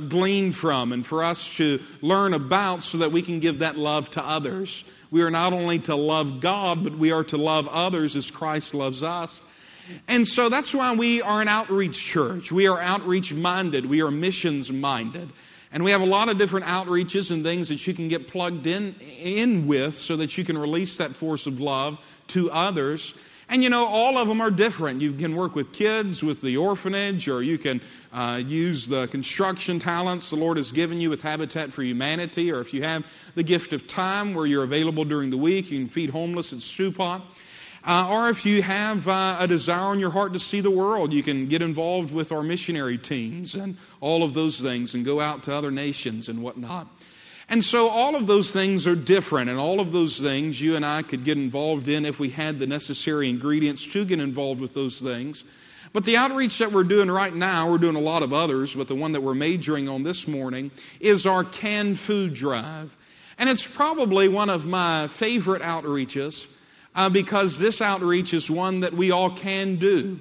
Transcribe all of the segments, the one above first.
glean from and for us to learn about so that we can give that love to others. We are not only to love God, but we are to love others as Christ loves us. And so that's why we are an outreach church. We are outreach-minded. We are missions-minded. And we have a lot of different outreaches and things that you can get plugged in with so that you can release that force of love to others. And you know, all of them are different. You can work with kids, with the orphanage, or you can use the construction talents the Lord has given you with Habitat for Humanity, or if you have the gift of time where you're available during the week, you can feed homeless at Stewpot. Or if you have a desire in your heart to see the world, you can get involved with our missionary teams and all of those things and go out to other nations and whatnot. And so all of those things are different, and all of those things you and I could get involved in if we had the necessary ingredients to get involved with those things. But the outreach that we're doing right now, we're doing a lot of others, but the one that we're majoring on this morning is our canned food drive. And it's probably one of my favorite outreaches because this outreach is one that we all can do.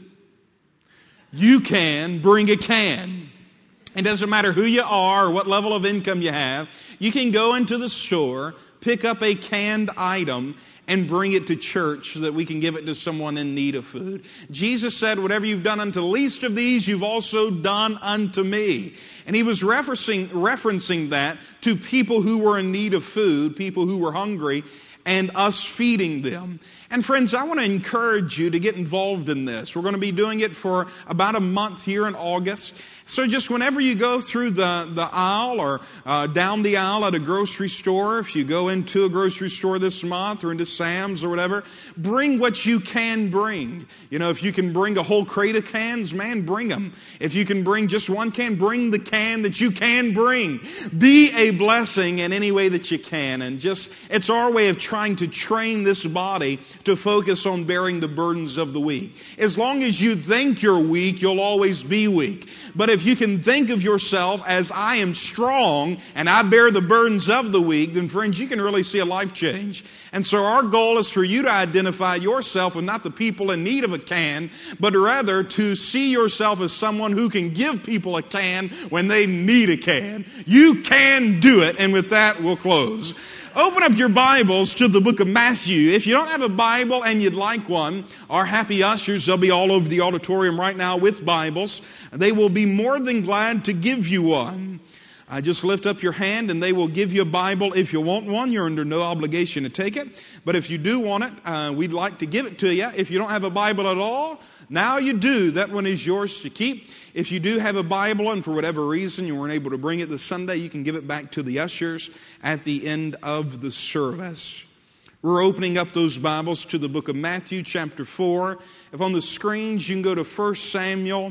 You can bring a can. It doesn't matter who you are or what level of income you have. You can go into the store, pick up a canned item, and bring it to church so that we can give it to someone in need of food. Jesus said, whatever you've done unto the least of these, you've also done unto me. And he was referencing that to people who were in need of food, people who were hungry, and us feeding them. And friends, I want to encourage you to get involved in this. We're going to be doing it for about a month here in August. So just whenever you go through the aisle or down the aisle at a grocery store, if you go into a grocery store this month or into Sam's or whatever, bring what you can bring. You know, if you can bring a whole crate of cans, man, bring them. If you can bring just one can, bring the can that you can bring. Be a blessing in any way that you can. And just, it's our way of trying to train this body to focus on bearing the burdens of the weak. As long as you think you're weak, you'll always be weak. But if you can think of yourself as I am strong and I bear the burdens of the weak, then friends, you can really see a life change. And so our goal is for you to identify yourself with not the people in need of a can, but rather to see yourself as someone who can give people a can when they need a can. You can do it. And with that, we'll close. Open up your Bibles to the book of Matthew. If you don't have a Bible and you'd like one, our happy ushers, they'll be all over the auditorium right now with Bibles. They will be more than glad to give you one. Just lift up your hand and they will give you a Bible. If you want one, you're under no obligation to take it. But if you do want it, we'd like to give it to you. If you don't have a Bible at all, now you do. That one is yours to keep. If you do have a Bible and for whatever reason you weren't able to bring it this Sunday, you can give it back to the ushers at the end of the service. We're opening up those Bibles to the book of Matthew chapter 4. If on the screens you can go to 1 Samuel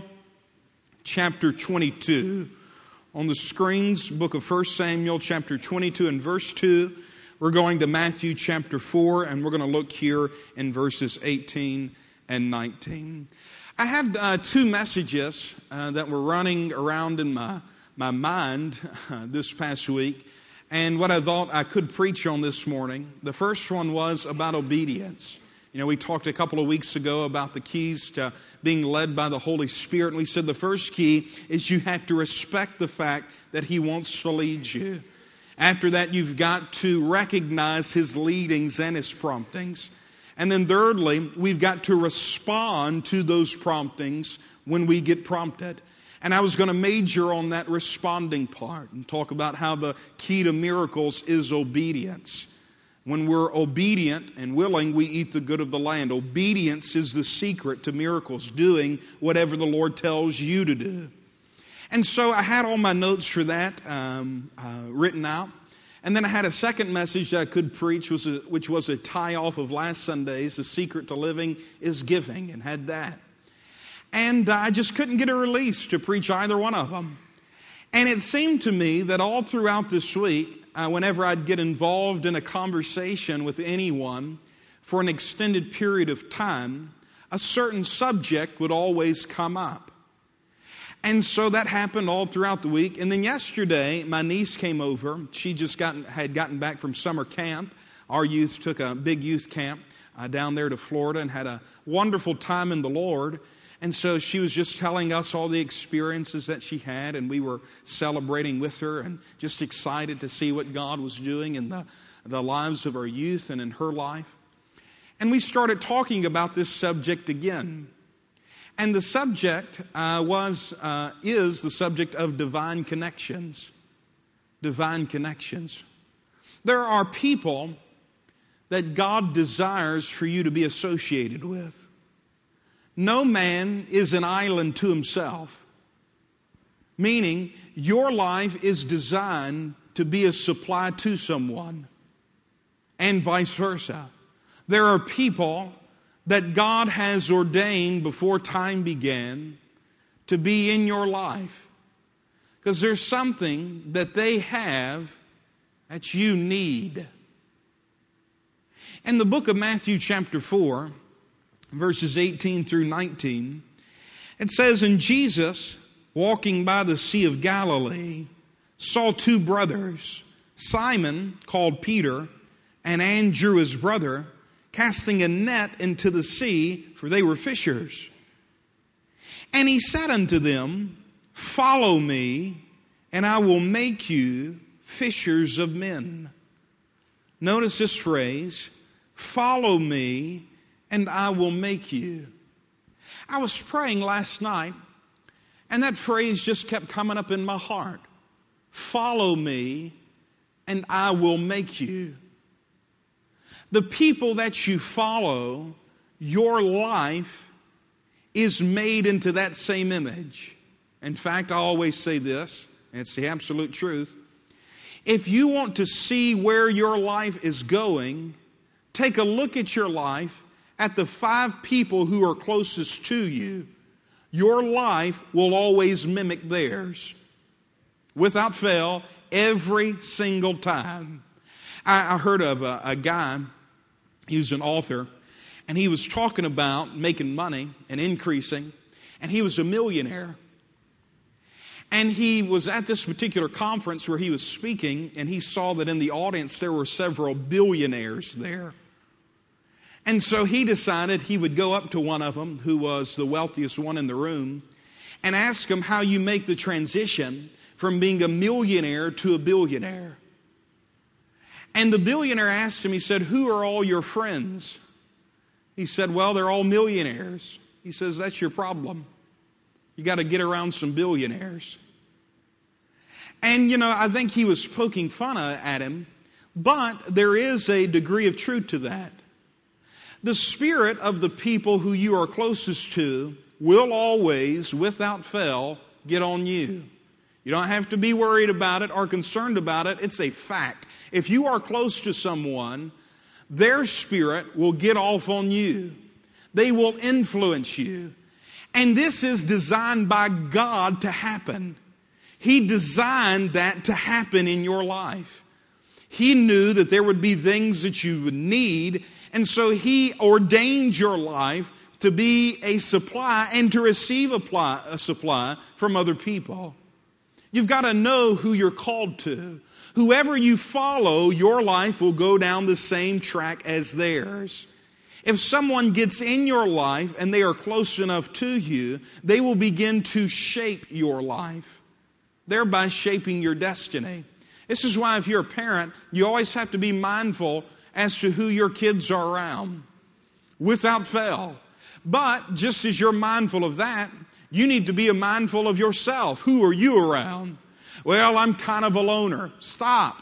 chapter 22. On the screens, book of 1 Samuel chapter 22 and verse 2. We're going to Matthew chapter 4 and we're going to look here in verses 18 and 19. I had two messages that were running around in my mind this past week, and what I thought I could preach on this morning. The first one was about obedience. You know, we talked a couple of weeks ago about the keys to being led by the Holy Spirit, and we said the first key is you have to respect the fact that He wants to lead you. After that, you've got to recognize His leadings and His promptings. And then thirdly, we've got to respond to those promptings when we get prompted. And I was going to major on that responding part and talk about how the key to miracles is obedience. When we're obedient and willing, we eat the good of the land. Obedience is the secret to miracles, doing whatever the Lord tells you to do. And so I had all my notes for that written out. And then I had a second message that I could preach, which was a tie-off of last Sunday's, The Secret to Living is Giving, and had that. And I just couldn't get a release to preach either one of them. And it seemed to me that all throughout this week, whenever I'd get involved in a conversation with anyone for an extended period of time, a certain subject would always come up. And so that happened all throughout the week. And then yesterday, my niece came over. She just had gotten back from summer camp. Our youth took a big youth camp down there to Florida and had a wonderful time in the Lord. And so she was just telling us all the experiences that she had, and we were celebrating with her and just excited to see what God was doing in the lives of our youth and in her life. And we started talking about this subject again. And the subject is the subject of divine connections. Divine connections. There are people that God desires for you to be associated with. No man is an island to himself, meaning your life is designed to be a supply to someone, and vice versa. There are people that God has ordained before time began to be in your life, because there's something that they have that you need. In the book of Matthew chapter 4, verses 18 through 19, it says, "And Jesus, walking by the Sea of Galilee, saw two brothers, Simon, called Peter, and Andrew his brother, casting a net into the sea, for they were fishers. And he said unto them, Follow me, and I will make you fishers of men." Notice this phrase, follow me, and I will make you. I was praying last night, and that phrase just kept coming up in my heart. Follow me, and I will make you. The people that you follow, your life is made into that same image. In fact, I always say this, and it's the absolute truth. If you want to see where your life is going, take a look at your life, at the 5 people who are closest to you. Your life will always mimic theirs. Without fail, every single time. I heard of a guy, he was an author, and he was talking about making money and increasing, and he was a millionaire. And he was at this particular conference where he was speaking, and he saw that in the audience there were several billionaires there. And so he decided he would go up to one of them, who was the wealthiest one in the room, and ask him how you make the transition from being a millionaire to a billionaire. And the billionaire asked him, he said, "Who are all your friends?" He said, "Well, they're all millionaires." He says, "That's your problem. You got to get around some billionaires." And, I think he was poking fun at him, but there is a degree of truth to that. The spirit of the people who you are closest to will always, without fail, get on you. You don't have to be worried about it or concerned about it. It's a fact. If you are close to someone, their spirit will get off on you. They will influence you. And this is designed by God to happen. He designed that to happen in your life. He knew that there would be things that you would need, and so He ordained your life to be a supply and to receive a supply from other people. You've got to know who you're called to. Whoever you follow, your life will go down the same track as theirs. If someone gets in your life and they are close enough to you, they will begin to shape your life, thereby shaping your destiny. This is why if you're a parent, you always have to be mindful as to who your kids are around, without fail. But just as you're mindful of that, you need to be mindful of yourself. Who are you around? Well, I'm kind of a loner. Stop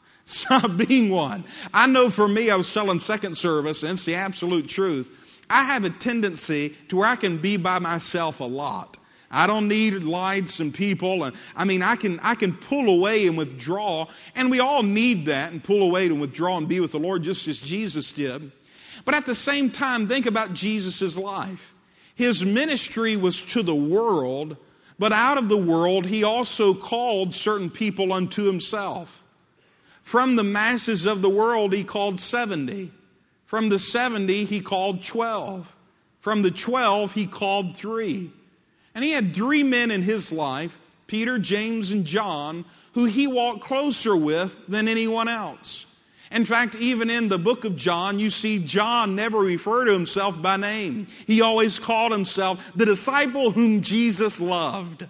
being one. I know for me, I was telling second service, and it's the absolute truth. I have a tendency to where I can be by myself a lot. I don't need lights and people. And I can pull away and withdraw. And we all need that, and pull away and withdraw and be with the Lord just as Jesus did. But at the same time, think about Jesus' life. His ministry was to the world, but out of the world, He also called certain people unto Himself. From the masses of the world, He called 70. From the 70, He called 12. From the 12, He called 3. And He had 3 men in His life, Peter, James, and John, who He walked closer with than anyone else. In fact, even in the book of John, you see John never referred to himself by name. He always called himself the disciple whom Jesus loved.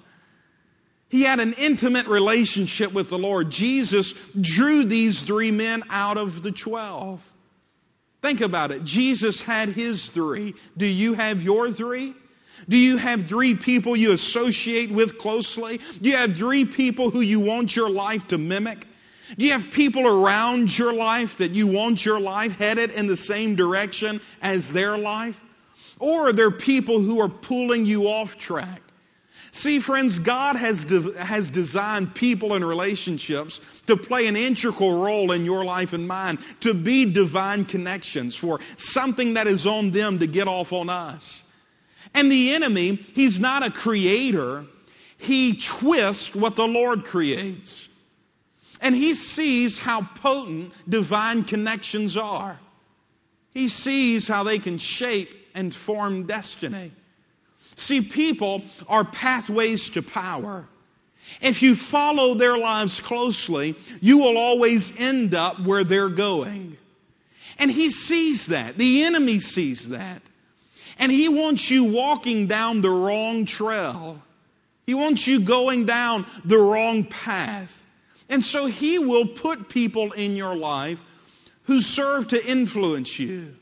He had an intimate relationship with the Lord. Jesus drew these 3 men out of the 12. Think about it. Jesus had his 3. Do you have your 3? Do you have 3 people you associate with closely? Do you have 3 people who you want your life to mimic? Do you have people around your life that you want your life headed in the same direction as their life? Or are there people who are pulling you off track? See, friends, God has designed people and relationships to play an integral role in your life and mine, to be divine connections for something that is on them to get off on us. And the enemy, he's not a creator. He twists what the Lord creates. And he sees how potent divine connections are. He sees how they can shape and form destiny. See, people are pathways to power. If you follow their lives closely, you will always end up where they're going. And he sees that. The enemy sees that. And he wants you walking down the wrong trail. He wants you going down the wrong path. And so he will put people in your life who serve to influence you,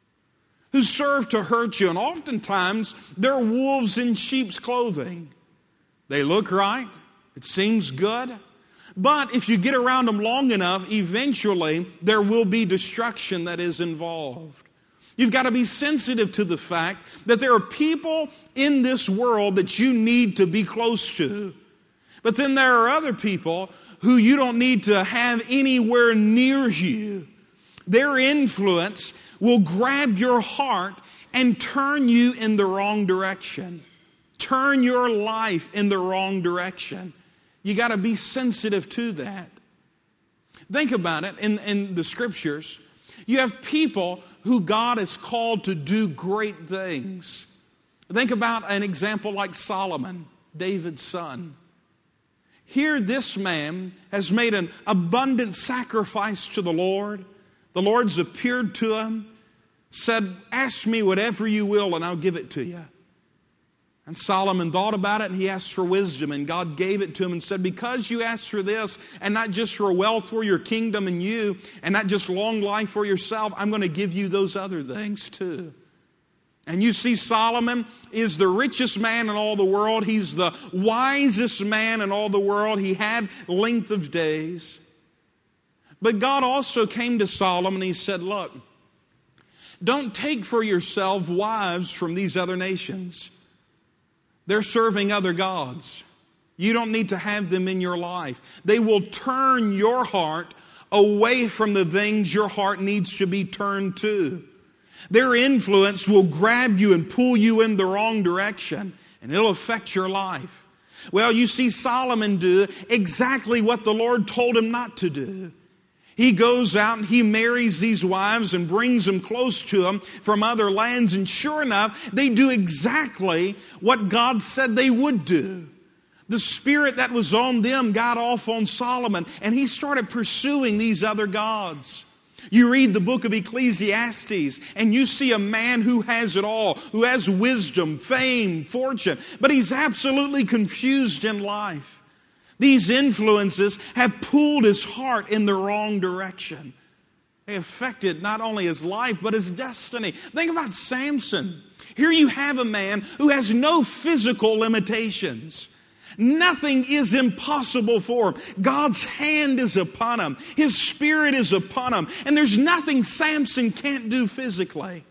who serve to hurt you. And oftentimes, they're wolves in sheep's clothing. They look right. It seems good. But if you get around them long enough, eventually there will be destruction that is involved. You've got to be sensitive to the fact that there are people in this world that you need to be close to. But then there are other people who you don't need to have anywhere near you. Their influence will grab your heart and turn you in the wrong direction. Turn your life in the wrong direction. You got to be sensitive to that. Think about it in the scriptures. You have people who God has called to do great things. Think about an example like Solomon, David's son. Here this man has made an abundant sacrifice to the Lord. The Lord's appeared to him, said, ask me whatever you will and I'll give it to you. And Solomon thought about it and he asked for wisdom, and God gave it to him and said, because you asked for this, and not just for wealth for your kingdom and you, and not just long life for yourself, I'm going to give you those other things too. And you see, Solomon is the richest man in all the world. He's the wisest man in all the world. He had length of days. But God also came to Solomon and he said, look, don't take for yourself wives from these other nations. They're serving other gods. You don't need to have them in your life. They will turn your heart away from the things your heart needs to be turned to. Their influence will grab you and pull you in the wrong direction, and it'll affect your life. Well, you see Solomon do exactly what the Lord told him not to do. He goes out and he marries these wives and brings them close to him from other lands. And sure enough, they do exactly what God said they would do. The spirit that was on them got off on Solomon, and he started pursuing these other gods. You read the book of Ecclesiastes and you see a man who has it all, who has wisdom, fame, fortune, but he's absolutely confused in life. These influences have pulled his heart in the wrong direction. They affected not only his life, but his destiny. Think about Samson. Here you have a man who has no physical limitations. Nothing is impossible for him. God's hand is upon him. His spirit is upon him. And there's nothing Samson can't do physically.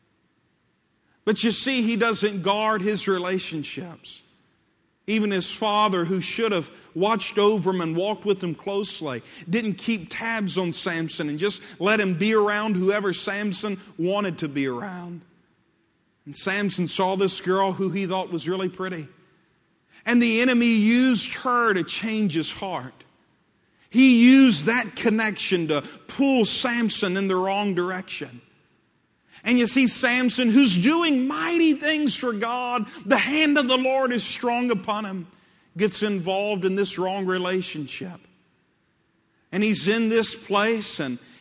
But you see, he doesn't guard his relationships. Even his father, who should have watched over him and walked with him closely, didn't keep tabs on Samson and just let him be around whoever Samson wanted to be around. And Samson saw this girl who he thought was really pretty. And the enemy used her to change his heart. He used that connection to pull Samson in the wrong direction. And you see Samson, who's doing mighty things for God, the hand of the Lord is strong upon him, gets involved in this wrong relationship. And he's in this place and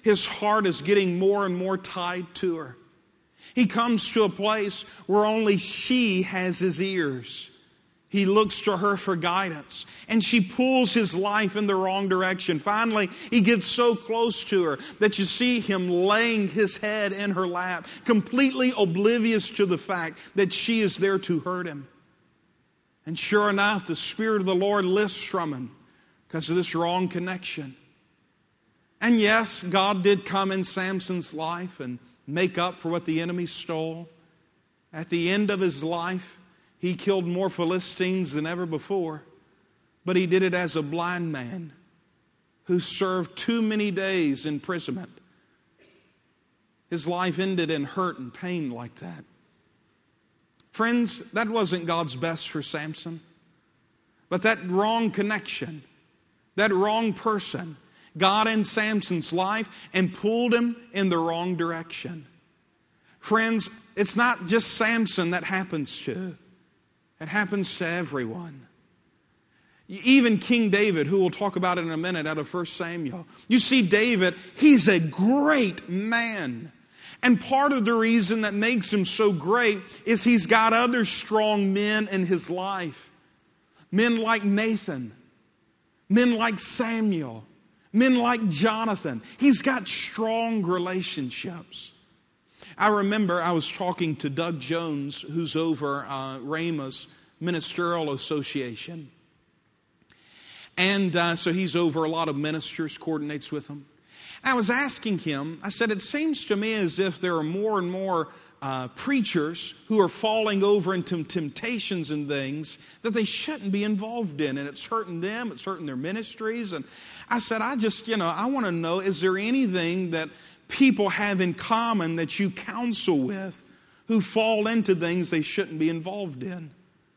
His heart is getting more and more tied to her. He comes to a place where only she has his ears. He looks to her for guidance, and she pulls his life in the wrong direction. Finally, he gets so close to her that you see him laying his head in her lap, completely oblivious to the fact that she is there to hurt him. And sure enough, the Spirit of the Lord lifts from him because of this wrong connection. And yes, God did come in Samson's life and make up for what the enemy stole. At the end of his life, he killed more Philistines than ever before. But he did it as a blind man who served too many days imprisonment. His life ended in hurt and pain like that. Friends, that wasn't God's best for Samson. But that wrong connection, that wrong person, got in Samson's life and pulled him in the wrong direction. Friends, it's not just Samson that happens to. It happens to everyone. Even King David, who we'll talk about in a minute out of 1 Samuel. You see David, he's a great man. And part of the reason that makes him so great is he's got other strong men in his life. Men like Nathan. Men like Samuel. Men like Jonathan. He's got strong relationships. I remember I was talking to Doug Jones, who's over Rhema's Ministerial Association. And so he's over a lot of ministers, coordinates with them. I was asking him, I said, it seems to me as if there are more and more preachers who are falling over into temptations and things that they shouldn't be involved in. And it's hurting them, it's hurting their ministries. And I said, I want to know, is there anything that people have in common that you counsel with who fall into things they shouldn't be involved in?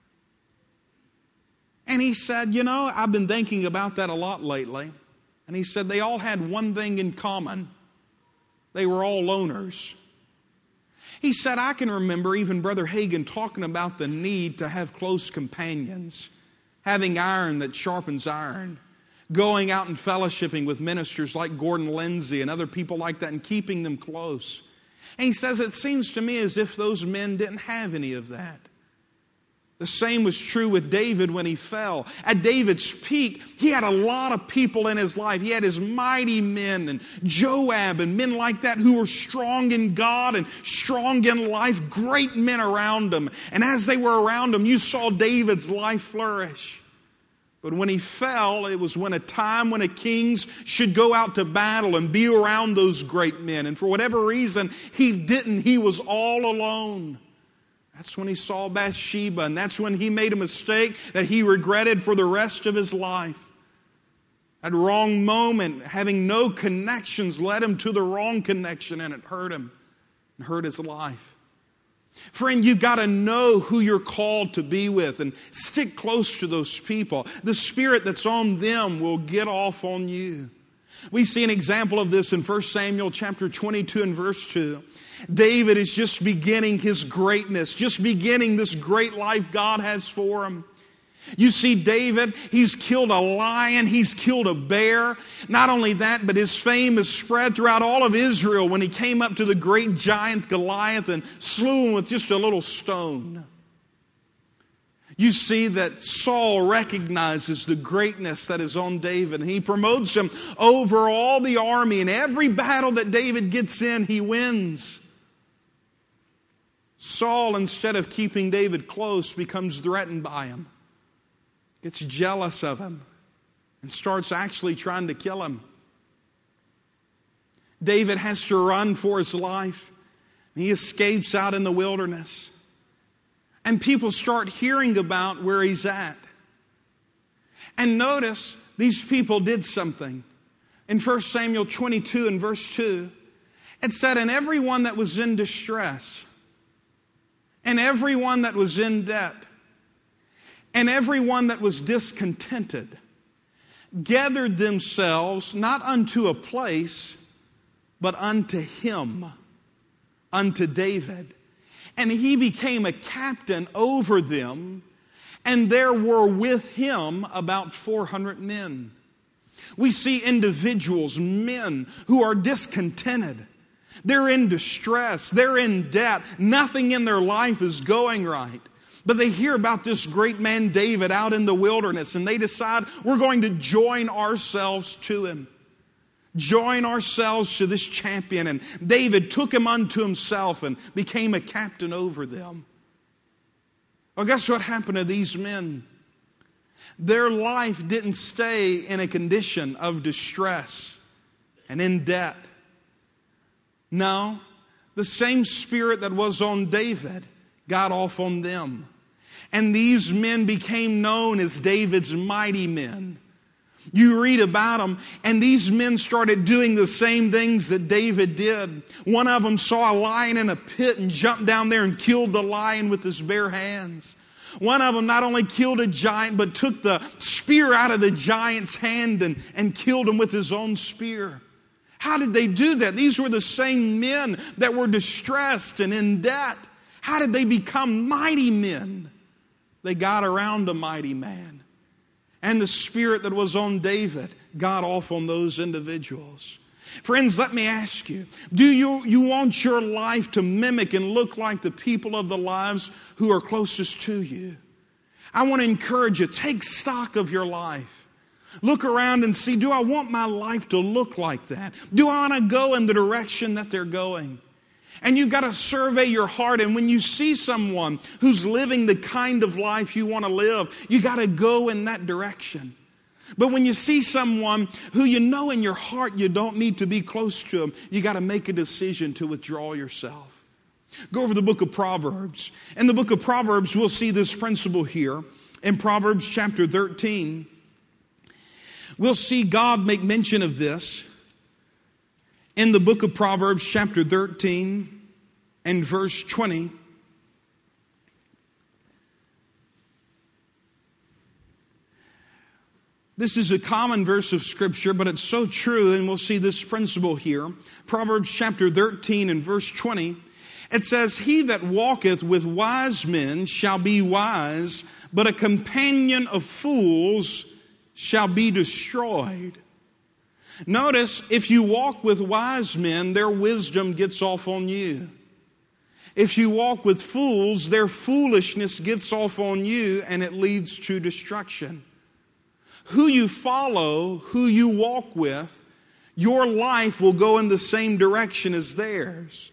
And he said, I've been thinking about that a lot lately. And he said they all had one thing in common. They were all loners. He said, I can remember even Brother Hagin talking about the need to have close companions, having iron that sharpens iron, going out and fellowshipping with ministers like Gordon Lindsay and other people like that and keeping them close. And he says, it seems to me as if those men didn't have any of that. The same was true with David when he fell. At David's peak, he had a lot of people in his life. He had his mighty men and Joab and men like that who were strong in God and strong in life, great men around him. And as they were around him, you saw David's life flourish. But when he fell, it was when a time when a king should go out to battle and be around those great men. And for whatever reason, he didn't. He was all alone. That's when he saw Bathsheba, and that's when he made a mistake that he regretted for the rest of his life. That wrong moment, having no connections, led him to the wrong connection, and it hurt him and hurt his life. Friend, you've got to know who you're called to be with and stick close to those people. The spirit that's on them will get off on you. We see an example of this in 1 Samuel chapter 22 and verse 2. David is just beginning his greatness, just beginning this great life God has for him. You see David, he's killed a lion, he's killed a bear. Not only that, but his fame is spread throughout all of Israel when he came up to the great giant Goliath and slew him with just a little stone. You see that Saul recognizes the greatness that is on David, and he promotes him over all the army. And every battle that David gets in, he wins. Saul, instead of keeping David close, becomes threatened by him, gets jealous of him, and starts actually trying to kill him. David has to run for his life. He escapes out in the wilderness. And people start hearing about where he's at. And notice, these people did something. In 1 Samuel 22 and verse 2, it said, and everyone that was in distress, and everyone that was in debt, and everyone that was discontented, gathered themselves not unto a place, but unto him, unto David. And he became a captain over them, and there were with him about 400 men. We see individuals, men, who are discontented. They're in distress. They're in debt. Nothing in their life is going right. But they hear about this great man David out in the wilderness, and they decide, we're going to join ourselves to him. Join ourselves to this champion. And David took him unto himself and became a captain over them. Well, guess what happened to these men? Their life didn't stay in a condition of distress and in debt. No, the same spirit that was on David got off on them. And these men became known as David's mighty men. You read about them, and these men started doing the same things that David did. One of them saw a lion in a pit and jumped down there and killed the lion with his bare hands. One of them not only killed a giant, but took the spear out of the giant's hand and killed him with his own spear. How did they do that? These were the same men that were distressed and in debt. How did they become mighty men? They got around a mighty man. And the spirit that was on David got off on those individuals. Friends, let me ask you, do you want your life to mimic and look like the people of the lives who are closest to you? I want to encourage you, take stock of your life. Look around and see, do I want my life to look like that? Do I want to go in the direction that they're going? And you've got to survey your heart. And when you see someone who's living the kind of life you want to live, you got to go in that direction. But when you see someone who you know in your heart you don't need to be close to them, you got to make a decision to withdraw yourself. Go over the book of Proverbs. In the book of Proverbs, we'll see this principle here. In Proverbs chapter 13, we'll see God make mention of this. In the book of Proverbs chapter 13 and verse 20. This is a common verse of Scripture, but it's so true, and we'll see this principle here. Proverbs chapter 13 and verse 20. It says, "He that walketh with wise men shall be wise, but a companion of fools shall be destroyed." Notice, if you walk with wise men, their wisdom gets off on you. If you walk with fools, their foolishness gets off on you, and it leads to destruction. Who you follow, who you walk with, your life will go in the same direction as theirs.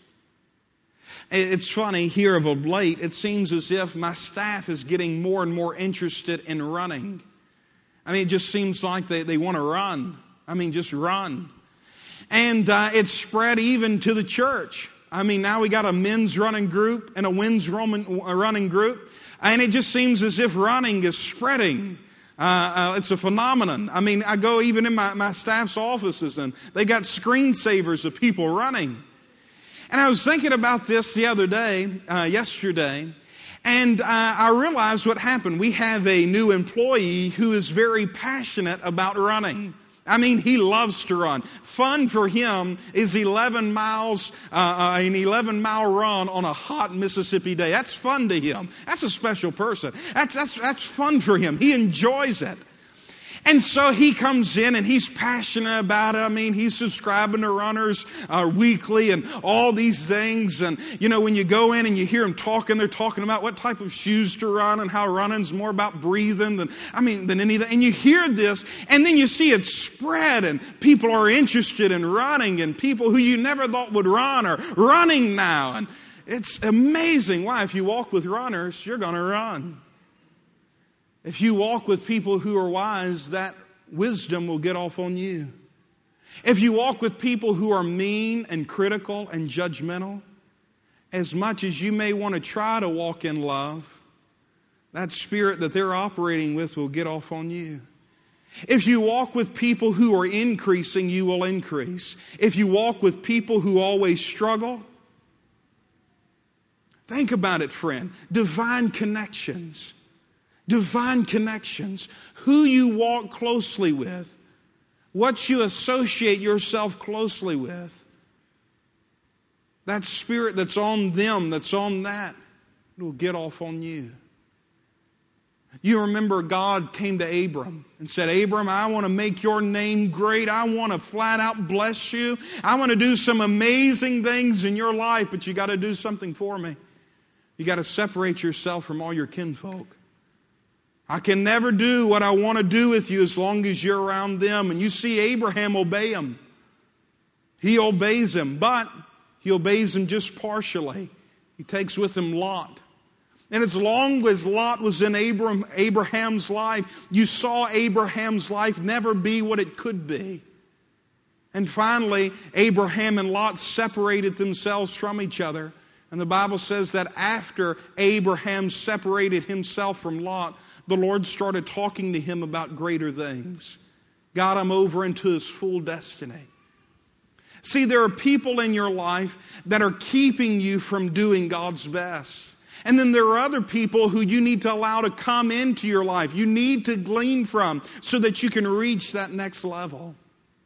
It's funny, here of late, it seems as if my staff is getting more and more interested in running. I mean, it just seems like they want to run. I mean, just run. And it's spread even to the church. I mean, now we got a men's running group and a women's running group. And it just seems as if running is spreading. It's a phenomenon. I mean, I go even in my staff's offices and they got screensavers of people running. And I was thinking about this the other day, yesterday, and I realized what happened. We have a new employee who is very passionate about running. I mean, he loves to run. Fun for him is 11 miles, an 11-mile run on a hot Mississippi day. That's fun to him. That's a special person. That's fun for him. He enjoys it. And so he comes in and he's passionate about it. I mean, he's subscribing to Runners Weekly and all these things. And, you know, when you go in and you hear them talking, they're talking about what type of shoes to run and how running's more about breathing than anything. And you hear this and then you see it spread and people are interested in running and people who you never thought would run are running now. And it's amazing. Why? If you walk with runners, you're going to run. If you walk with people who are wise, that wisdom will get off on you. If you walk with people who are mean and critical and judgmental, as much as you may want to try to walk in love, that spirit that they're operating with will get off on you. If you walk with people who are increasing, you will increase. If you walk with people who always struggle, think about it, friend. Divine connections. Divine connections. Who you walk closely with. What you associate yourself closely with. That spirit that's on them, that's on that, will get off on you. You remember God came to Abram and said, Abram, I want to make your name great. I want to flat out bless you. I want to do some amazing things in your life, but you got to do something for me. You got to separate yourself from all your kinfolk. I can never do what I want to do with you as long as you're around them. And you see Abraham obey him. He obeys him, but he obeys him just partially. He takes with him Lot. And as long as Lot was in Abraham's life, you saw Abraham's life never be what it could be. And finally, Abraham and Lot separated themselves from each other. And the Bible says that after Abraham separated himself from Lot, the Lord started talking to him about greater things. Got him over into his full destiny. See, there are people in your life that are keeping you from doing God's best. And then there are other people who you need to allow to come into your life. You need to glean from so that you can reach that next level.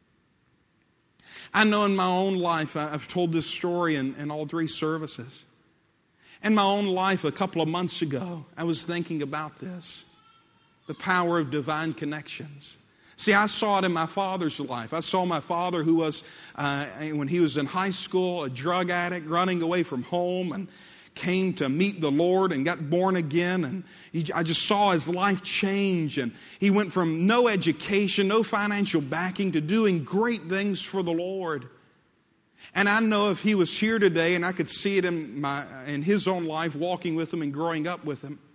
I know in my own life, I've told this story in all three services. In my own life, a couple of months ago, I was thinking about this. The power of divine connections. See, I saw it in my father's life. I saw my father who was, when he was in high school, a drug addict, running away from home, and came to meet the Lord and got born again. And I just saw his life change. And he went from no education, no financial backing, to doing great things for the Lord. And I know if he was here today, and I could see it in his own life, walking with him and growing up with him,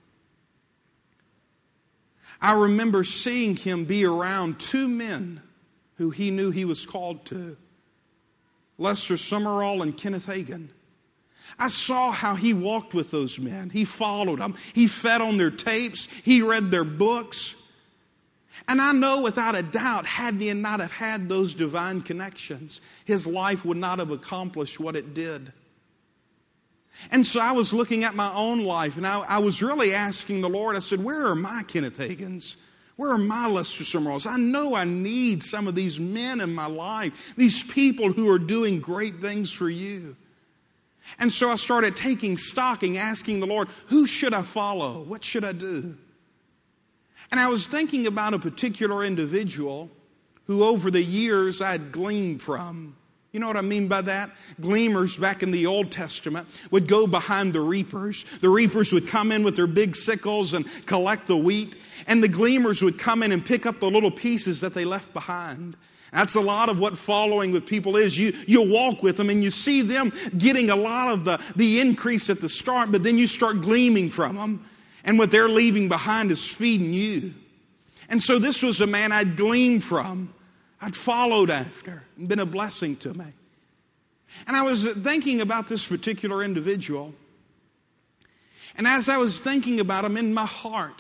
I remember seeing him be around two men who he knew he was called to. Lester Summerall and Kenneth Hagin. I saw how he walked with those men. He followed them. He fed on their tapes. He read their books. And I know without a doubt, had he not have had those divine connections, his life would not have accomplished what it did. And so I was looking at my own life, and I was really asking the Lord, I said, where are my Kenneth Hagins? Where are my Lester Summeralls? I know I need some of these men in my life, these people who are doing great things for you. And so I started taking stock and asking the Lord, who should I follow? What should I do? And I was thinking about a particular individual who over the years I had gleaned from. You know what I mean by that? Gleaners back in the Old Testament would go behind the reapers. The reapers would come in with their big sickles and collect the wheat. And the gleaners would come in and pick up the little pieces that they left behind. That's a lot of what following with people is. You walk with them and you see them getting a lot of the increase at the start, but then you start gleaming from them. And what they're leaving behind is feeding you. And so this was a man I'd gleaned from. I'd followed after and been a blessing to me. And I was thinking about this particular individual. And as I was thinking about him in my heart,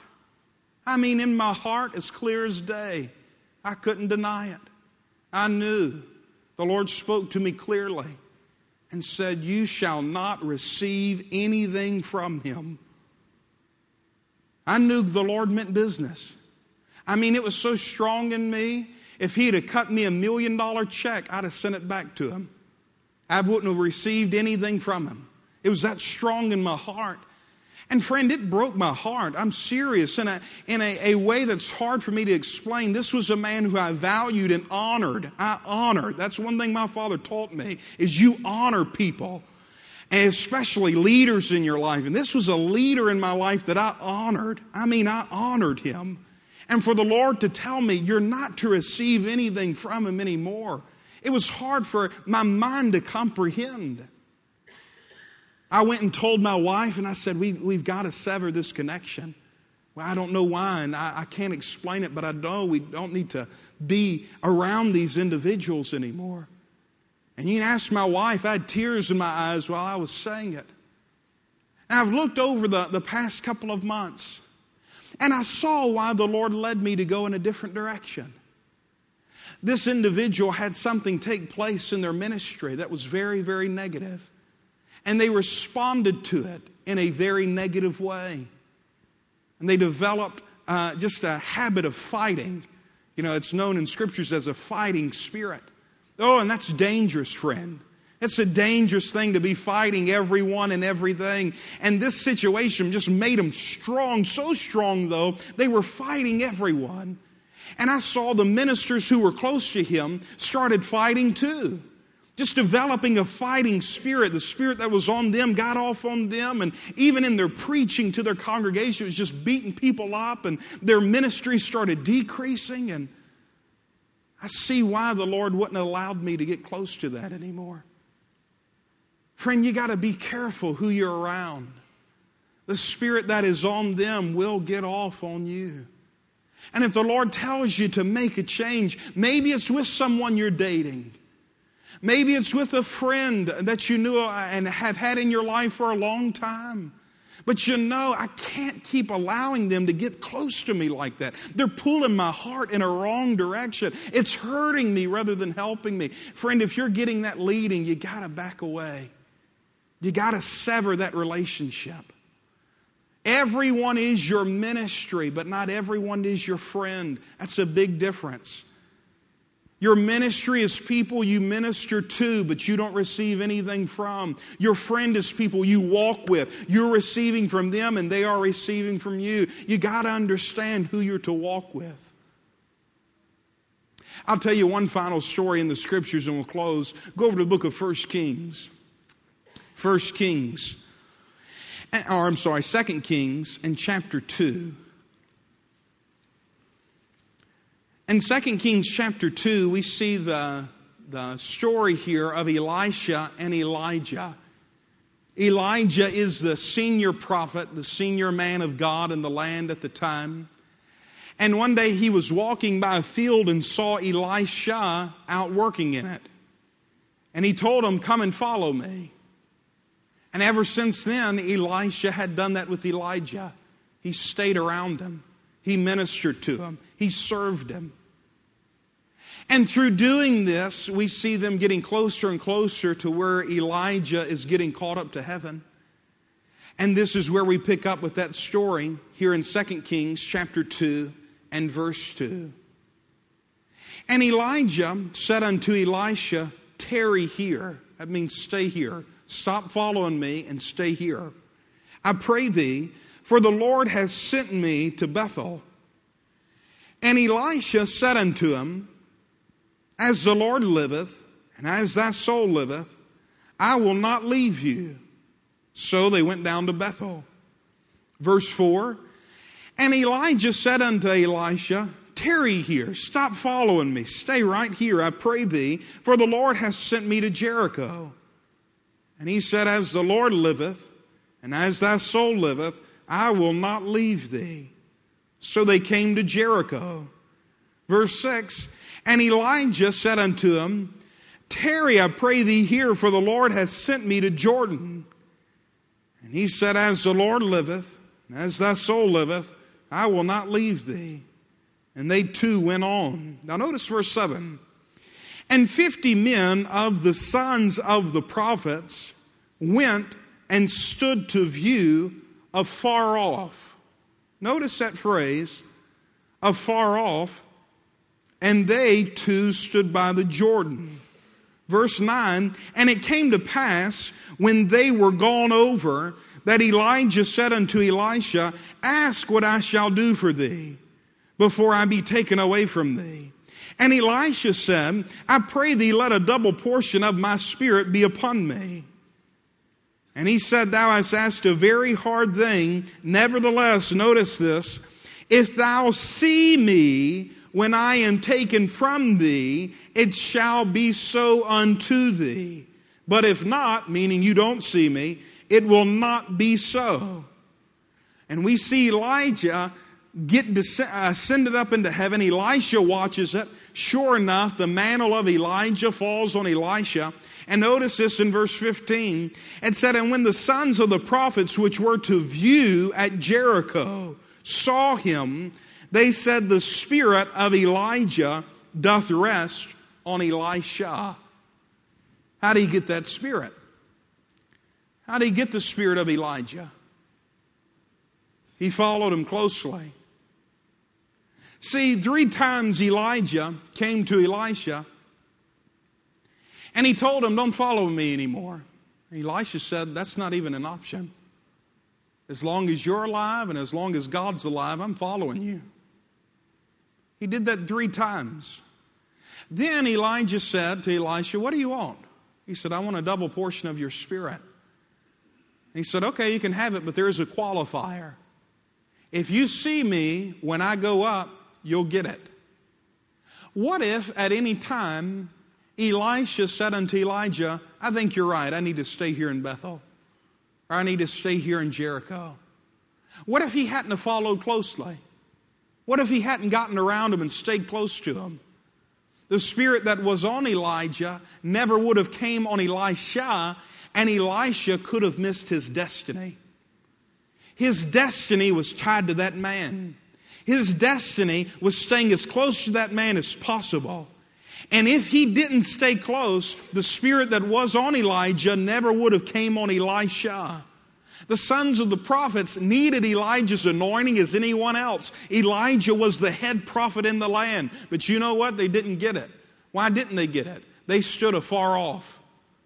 as clear as day, I couldn't deny it. I knew the Lord spoke to me clearly and said, you shall not receive anything from him. I knew the Lord meant business. It was so strong in me. If he'd have cut me $1 million check, I'd have sent it back to him. I wouldn't have received anything from him. It was that strong in my heart. And friend, it broke my heart. I'm serious. In a way that's hard for me to explain. This was a man who I valued and honored. I honored. That's one thing my father taught me, is you honor people. And especially leaders in your life. And this was a leader in my life that I honored. I honored him. And for the Lord to tell me, you're not to receive anything from him anymore. It was hard for my mind to comprehend. I went and told my wife, and I said, we've got to sever this connection. Well, I don't know why, and I can't explain it, but I know we don't need to be around these individuals anymore. And you can ask my wife, I had tears in my eyes while I was saying it. And I've looked over the past couple of months, and I saw why the Lord led me to go in a different direction. This individual had something take place in their ministry that was very, very negative. And they responded to it in a very negative way. And they developed just a habit of fighting. It's known in scriptures as a fighting spirit. Oh, and that's dangerous, friend. It's a dangerous thing to be fighting everyone and everything. And this situation just made them strong, so strong though, they were fighting everyone. And I saw the ministers who were close to him started fighting too. Just developing a fighting spirit. The spirit that was on them got off on them. And even in their preaching to their congregation, it was just beating people up. And their ministry started decreasing. And I see why the Lord wouldn't have allowed me to get close to that anymore. Friend, you got to be careful who you're around. The spirit that is on them will get off on you. And if the Lord tells you to make a change, maybe it's with someone you're dating. Maybe it's with a friend that you knew and have had in your life for a long time. But you know, I can't keep allowing them to get close to me like that. They're pulling my heart in a wrong direction. It's hurting me rather than helping me. Friend, if you're getting that leading, you got to back away. You got to sever that relationship. Everyone is your ministry, but not everyone is your friend. That's a big difference. Your ministry is people you minister to, but you don't receive anything from. Your friend is people you walk with. You're receiving from them and they are receiving from you. You got to understand who you're to walk with. I'll tell you one final story in the scriptures and we'll close. Go over to the book of 1 Kings. 2 Kings in chapter 2. In 2 Kings chapter 2, we see the story here of Elisha and Elijah. Elijah is the senior prophet, the senior man of God in the land at the time. And one day he was walking by a field and saw Elisha out working in it. And he told him, "Come and follow me." And ever since then, Elisha had done that with Elijah. He stayed around him. He ministered to him. He served him. And through doing this, we see them getting closer and closer to where Elijah is getting caught up to heaven. And this is where we pick up with that story here in 2 Kings chapter 2 and verse 2. And Elijah said unto Elisha, "Tarry here." That means stay here. Stop following me and stay here. "I pray thee, for the Lord has sent me to Bethel." And Elisha said unto him, "As the Lord liveth, and as thy soul liveth, I will not leave you." So they went down to Bethel. Verse 4, "And Elijah said unto Elisha, Tarry here, stop following me, stay right here, I pray thee, for the Lord has sent me to Jericho. And he said, As the Lord liveth, and as thy soul liveth, I will not leave thee. So they came to Jericho. Verse 6, And Elijah said unto him, Tarry, I pray thee here, for the Lord hath sent me to Jordan. And he said, As the Lord liveth, and as thy soul liveth, I will not leave thee. And they two went on. Now notice verse 7. And 50 men of the sons of the prophets went and stood to view afar off. Notice that phrase, afar off. And they too stood by the Jordan. Verse 9, And it came to pass, when they were gone over, that Elijah said unto Elisha, Ask what I shall do for thee, before I be taken away from thee. And Elisha said, I pray thee, let a double portion of my spirit be upon me. And he said, Thou hast asked a very hard thing. Nevertheless, notice this, if thou see me when I am taken from thee, it shall be so unto thee. But if not, meaning you don't see me, it will not be so. And we see Elijah get ascended up into heaven. Elisha watches it. Sure enough, the mantle of Elijah falls on Elisha. And notice this in verse 15. It said, And when the sons of the prophets which were to view at Jericho saw him, they said, The spirit of Elijah doth rest on Elisha. How did he get that spirit? How did he get the spirit of Elijah? He followed him closely. See, 3 times Elijah came to Elisha, And he told him, don't follow me anymore. Elisha said, that's not even an option. As long as you're alive and as long as God's alive, I'm following you. He did that 3 times. Then Elijah said to Elisha, what do you want? He said, I want a double portion of your spirit. He said, okay, you can have it, but there is a qualifier. If you see me when I go up, you'll get it. What if at any time Elisha said unto Elijah, I think you're right, I need to stay here in Bethel. Or I need to stay here in Jericho. What if he hadn't followed closely? What if he hadn't gotten around him and stayed close to him? The spirit that was on Elijah never would have came on Elisha, and Elisha could have missed his destiny. His destiny was tied to that man. His destiny was staying as close to that man as possible. And if he didn't stay close, the spirit that was on Elijah never would have came on Elisha. The sons of the prophets needed Elijah's anointing as anyone else. Elijah was the head prophet in the land. But you know what? They didn't get it. Why didn't they get it? They stood afar off.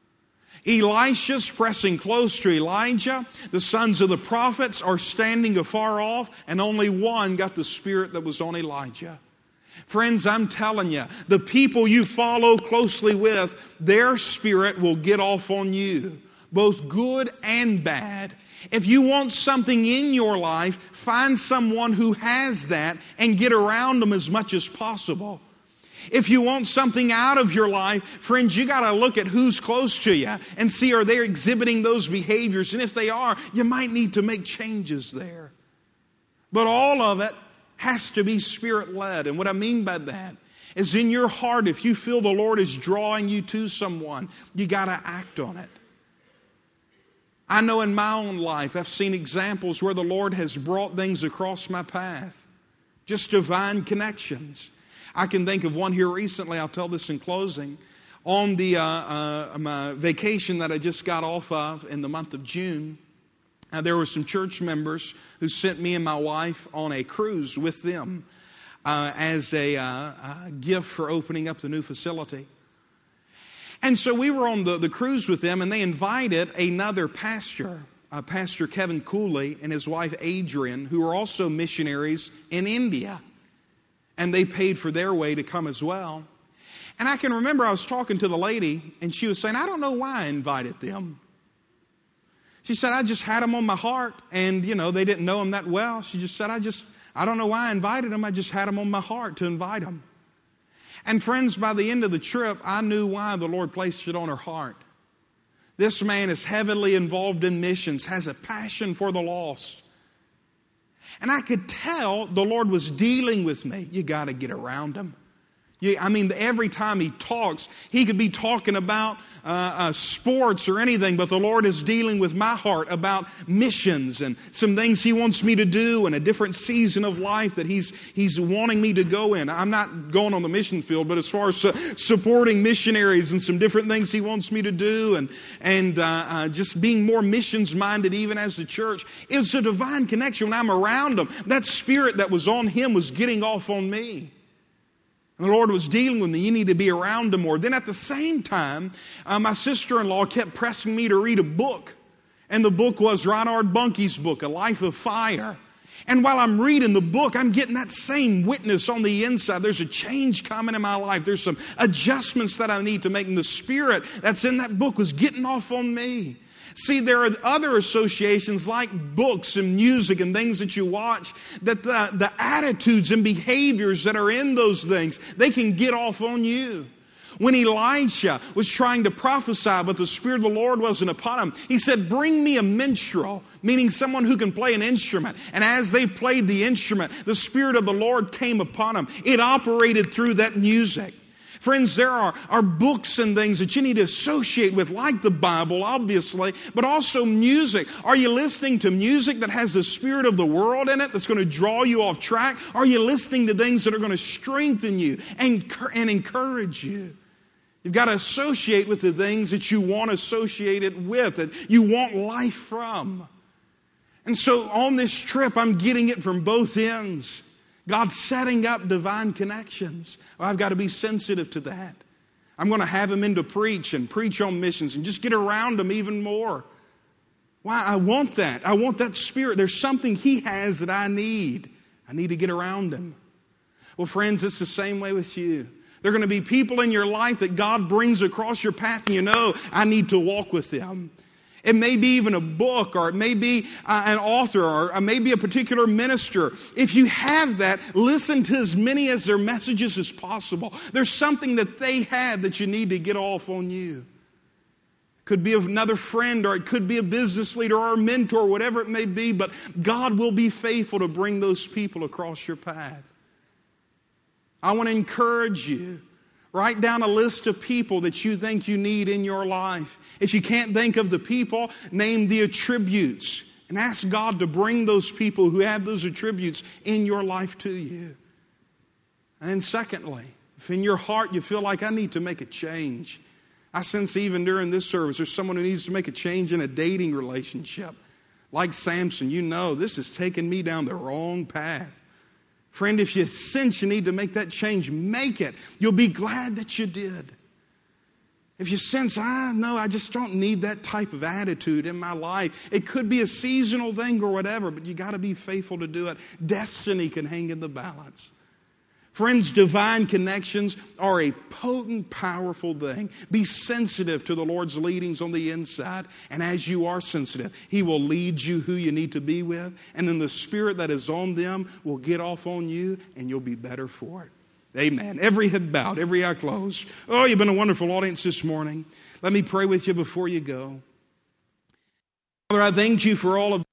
Elisha's pressing close to Elijah. The sons of the prophets are standing afar off, and only one got the spirit that was on Elijah. Friends, I'm telling you, the people you follow closely with, their spirit will get off on you, both good and bad. If you want something in your life, find someone who has that and get around them as much as possible. If you want something out of your life, friends, you got to look at who's close to you and see, are they exhibiting those behaviors? And if they are, you might need to make changes there. But all of it has to be Spirit-led. And what I mean by that is, in your heart, if you feel the Lord is drawing you to someone, you got to act on it. I know in my own life, I've seen examples where the Lord has brought things across my path. Just divine connections. I can think of one here recently. I'll tell this in closing. On the my vacation that I just got off of in the month of June, there were some church members who sent me and my wife on a cruise with them as a gift for opening up the new facility. And so we were on the cruise with them, and they invited another pastor, Pastor Kevin Cooley and his wife Adrian, who are also missionaries in India. And they paid for their way to come as well. And I can remember I was talking to the lady, and she was saying, I don't know why I invited them. She said, I just had them on my heart, and, they didn't know him that well. She just said, I don't know why I invited them. I just had them on my heart to invite them. And friends, by the end of the trip, I knew why the Lord placed it on her heart. This man is heavily involved in missions, has a passion for the lost. And I could tell the Lord was dealing with me. You got to get around him. Every time he talks, he could be talking about sports or anything, but the Lord is dealing with my heart about missions and some things he wants me to do and a different season of life that he's wanting me to go in. I'm not going on the mission field, but as far as supporting missionaries and some different things he wants me to do and just being more missions minded even as the church, it's a divine connection. When I'm around him, that spirit that was on him was getting off on me. And the Lord was dealing with me. You need to be around him more. Then at the same time, my sister-in-law kept pressing me to read a book. And the book was Reinhard Bonnke's book, A Life of Fire. And while I'm reading the book, I'm getting that same witness on the inside. There's a change coming in my life. There's some adjustments that I need to make. And the spirit that's in that book was getting off on me. See, there are other associations like books and music and things that you watch, that the attitudes and behaviors that are in those things, they can get off on you. When Elisha was trying to prophesy, but the Spirit of the Lord wasn't upon him, he said, bring me a minstrel, meaning someone who can play an instrument. And as they played the instrument, the Spirit of the Lord came upon him. It operated through that music. Friends, there are books and things that you need to associate with, like the Bible, obviously, but also music. Are you listening to music that has the spirit of the world in it that's going to draw you off track? Are you listening to things that are going to strengthen you and encourage you? You've got to associate with the things that you want associated with, that you want life from. And so on this trip, I'm getting it from both ends. God's setting up divine connections. Well, I've got to be sensitive to that. I'm going to have him in to preach on missions and just get around him even more. Why? I want that. I want that spirit. There's something he has that I need. I need to get around him. Well, friends, it's the same way with you. There are going to be people in your life that God brings across your path, and you know, I need to walk with them. It may be even a book, or it may be an author, or it may be a particular minister. If you have that, listen to as many of their messages as possible. There's something that they have that you need to get off on you. It could be another friend, or it could be a business leader or a mentor, whatever it may be, but God will be faithful to bring those people across your path. I want to encourage you. Write down a list of people that you think you need in your life. If you can't think of the people, name the attributes and ask God to bring those people who have those attributes in your life to you. And then secondly, if in your heart you feel like I need to make a change. I sense even during this service there's someone who needs to make a change in a dating relationship. Like Samson, you know this is taking me down the wrong path. Friend, if you sense you need to make that change, make it. You'll be glad that you did. If you sense, I just don't need that type of attitude in my life. It could be a seasonal thing or whatever, but you got to be faithful to do it. Destiny can hang in the balance. Friends, divine connections are a potent, powerful thing. Be sensitive to the Lord's leadings on the inside. And as you are sensitive, He will lead you who you need to be with. And then the Spirit that is on them will get off on you, and you'll be better for it. Amen. Every head bowed, every eye closed. Oh, you've been a wonderful audience this morning. Let me pray with you before you go. Father, I thank you for all of